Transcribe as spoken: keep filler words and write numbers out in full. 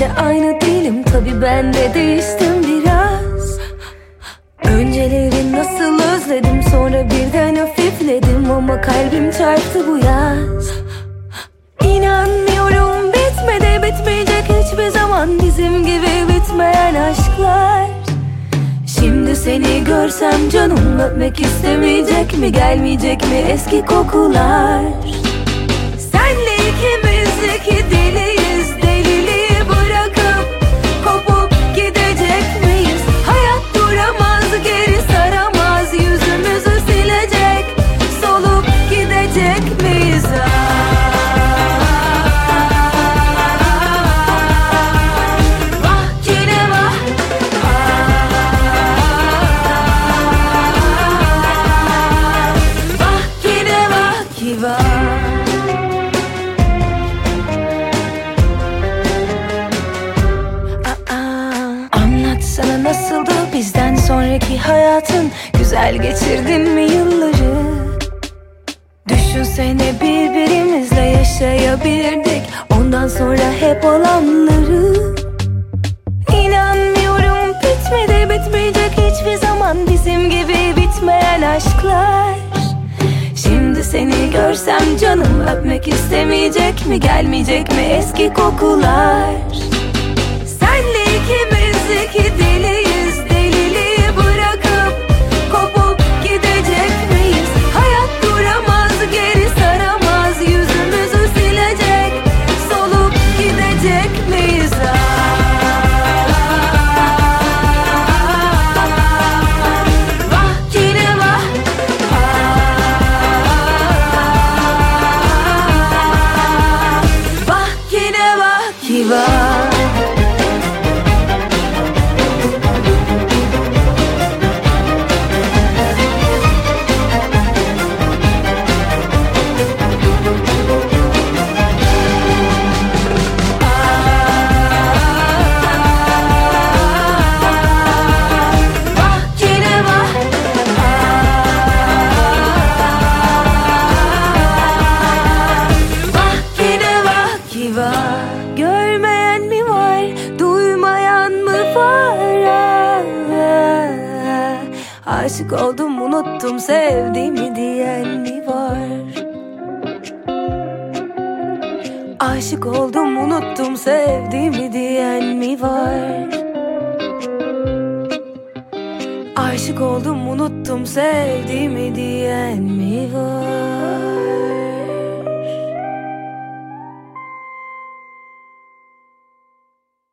de aynı değilim, tabi ben de değiştim biraz. Önceleri nasıl özledim, sonra birden hafifledim, ama kalbim çarptı bu yaz. İnanmıyorum, bitmedi, bitmeyecek hiçbir zaman bizim gibi bitmeyen aşklar. Şimdi seni görsem canım öpmek istemeyecek mi, gelmeyecek mi eski kokular? Senle ikimiz iki deliyiz, deliliği bırakıp kopup gidecek miyiz? Hayat duramaz, geri saramaz, yüzümüzü silecek, solup gidecek miyiz? Anlatsana nasıldı bizden sonraki hayatın, güzel geçirdin mi yılları? Düşünsene birbirimizle yaşayabilirdik ondan sonra hep olanları. İnanmıyorum, bitmedi, bitmeyecek hiçbir zaman bizim gibi bitmeyen aşklar. Şimdi seni görsem canım öpmek istemeyecek mi, gelmeyecek mi eski kokular? Senle ikimiz iki deliyiz, deliliği bırakıp kopup gidecek miyiz? Hayat duramaz, geri saramaz, yüzümüzü silecek, solup gidecek miyiz? Görmeyen mi var, duymayan mı var? Aşık oldum, unuttum sevdiğimi diyen mi var? Aşık oldum, unuttum sevdiğimi diyen mi var? Aşık oldum, unuttum sevdiğimi diyen mi var?